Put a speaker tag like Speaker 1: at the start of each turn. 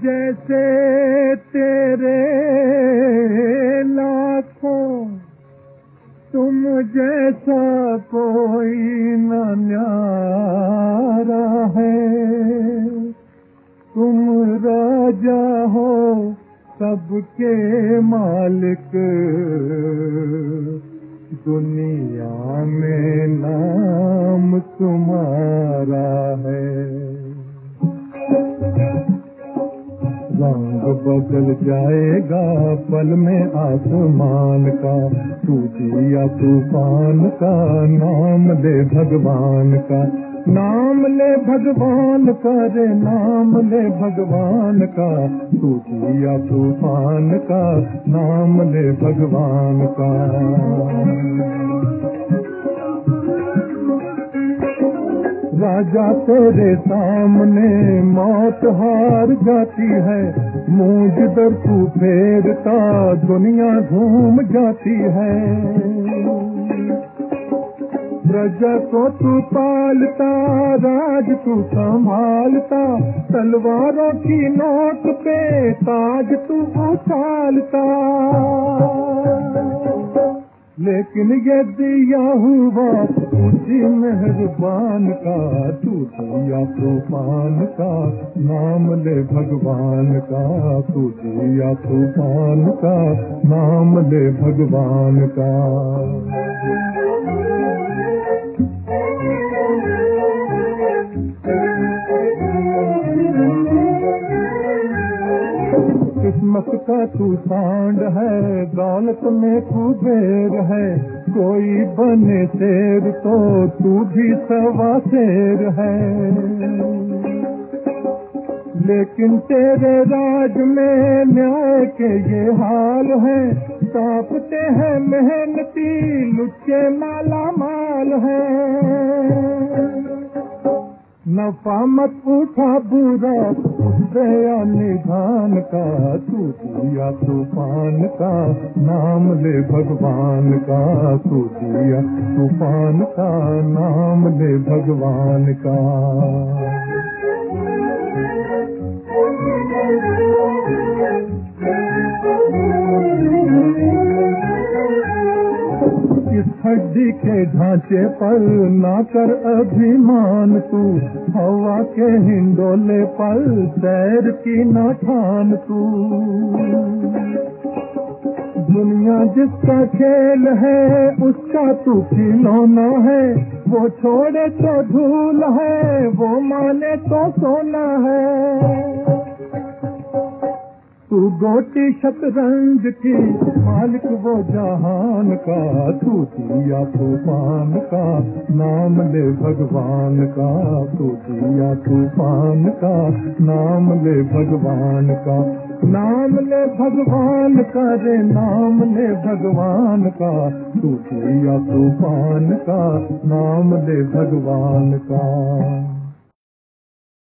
Speaker 1: जैसे तेरे लाखों, तुम जैसा कोई न न्यारा है। तुम राजा हो सबके मालिक, दुनिया में नाम तुम्हारा है। रंग बदल जाएगा पल में आसमान का, तू जिया तूफान का, नाम ले भगवान का। नाम ले भगवान का रे, नाम ले भगवान का, तू जिया तूफान का, नाम ले भगवान का। राजा तेरे सामने मौत हार जाती है, मुंह जिधर तू फेरता दुनिया घूम जाती है। प्रजा को तू पालता, राज तू संभालता, तलवारों की नोक पे ताज तू उछालता। लेकिन ये दिया हुआ उसी मेहरबान का, तू दिया तूफान का, नाम ले भगवान का। तू दिया तूफान का, नाम ले भगवान का। किस्मत का तू सांड है, दौलत में कुबेर है, कोई बने शेर तो तू भी सवा शेर है। लेकिन तेरे राज में न्याय के ये हाल है, कांपते हैं मेहनती लुच्चे माला माल है। नफा मत उठा बुरा दया निधान का, तू दिया तूफान का, नाम ले भगवान का। तू दिया तूफान का, नाम ले भगवान का। इस हड्डी के ढांचे पर ना कर अभिमान तू, हवा के हिंडोले पर सैर की ना ठान तू। दुनिया जिसका खेल है उसका तू खिलौना है, वो छोड़े तो धूल है, वो माने तो सोना है। तू गोटी शतरंज की मालिक वो जहान का, तू दिया तूफान का, नाम ले भगवान का। तू दिया तूफान का, नाम ले भगवान का। नाम ले भगवान का रे, नाम ले भगवान का। तू दिया तूफान का, नाम ले भगवान का।